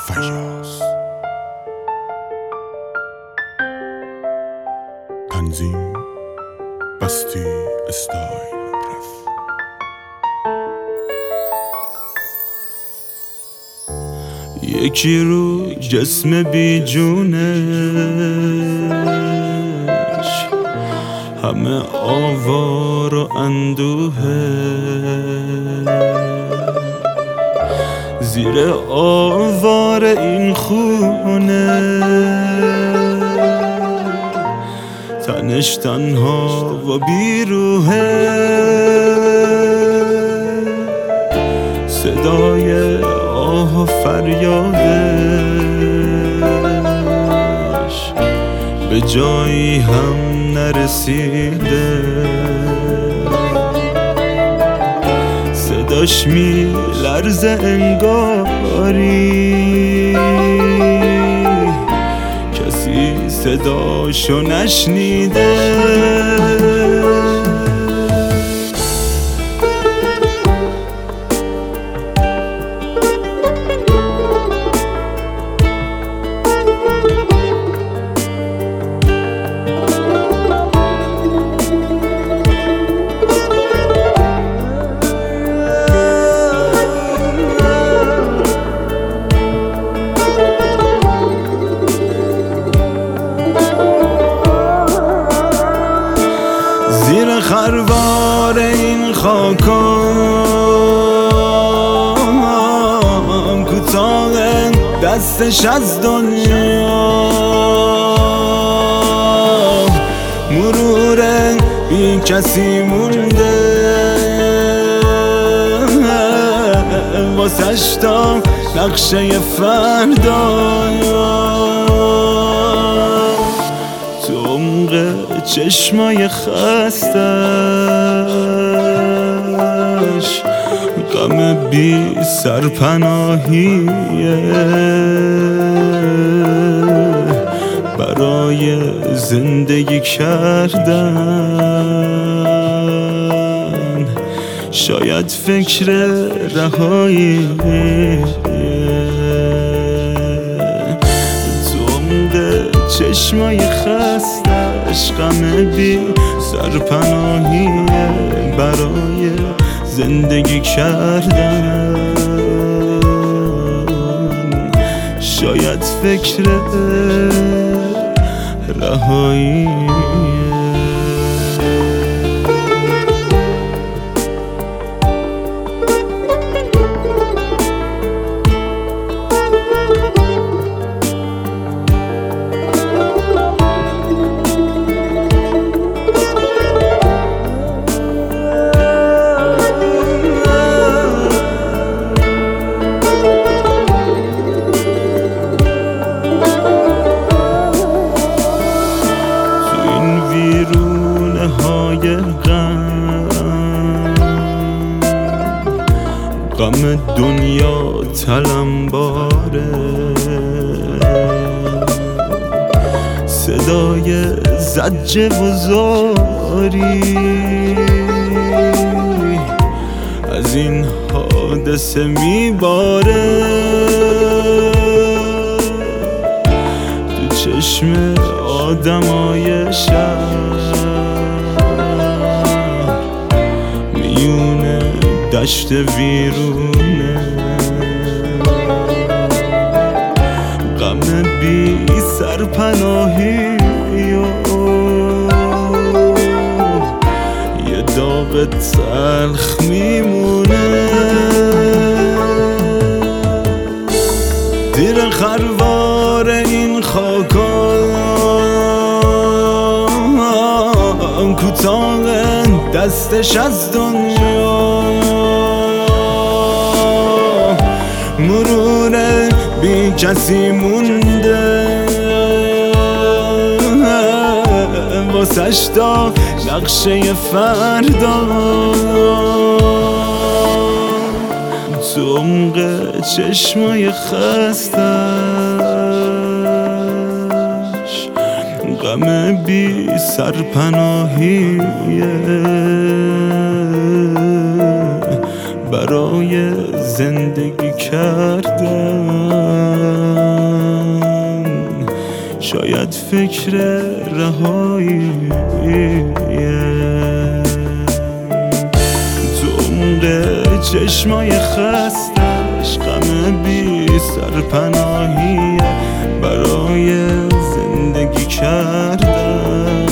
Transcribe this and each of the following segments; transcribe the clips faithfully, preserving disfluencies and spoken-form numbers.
فیاض. تنظیم بستی استایل رف. یکی رو جسم بی جونش همه آوار و اندوهه، زیر آوار این خونه تنش تنها و بیروهه. صدای آه و فریادش به جایی هم نرسیده، صداش می لرزه انگاری کسی صداشو نشنیده. زیر خروار این خاکام کوتاه دستش از دنیا، مرور بی کسی مونده واسش تا نقشه فردا. تو عمق چشمای خستش غم بی سرپناهیه، برای زندگی کردن شاید فکر رهایی. تو عمق چشمای خستش غم بی سرپناهیه، برای زندگی کردن شاید فکر رهایی. ویرونه های غم غم دنیا تلمباره، صدای زجر و زاری از این حادثه میباره. تو چشم آدمای شهر میونه دشت ویرونه، غم بی سرپناهی و یه داغ تلخ میمونه. زیر خروار این خاکام کوتاه دستش از دنیا، مرور بی کسی مونده واسش تا نقشه فردا. تو عمق چشمای خستش غم بی سرپناهیه، برای برای زندگی کردن. شاید فکر رهایی تو عمق چشمای خستش، غم بی سرپناهی برای زندگی کردن.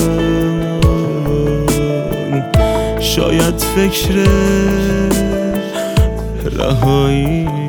شاید فکر رهایی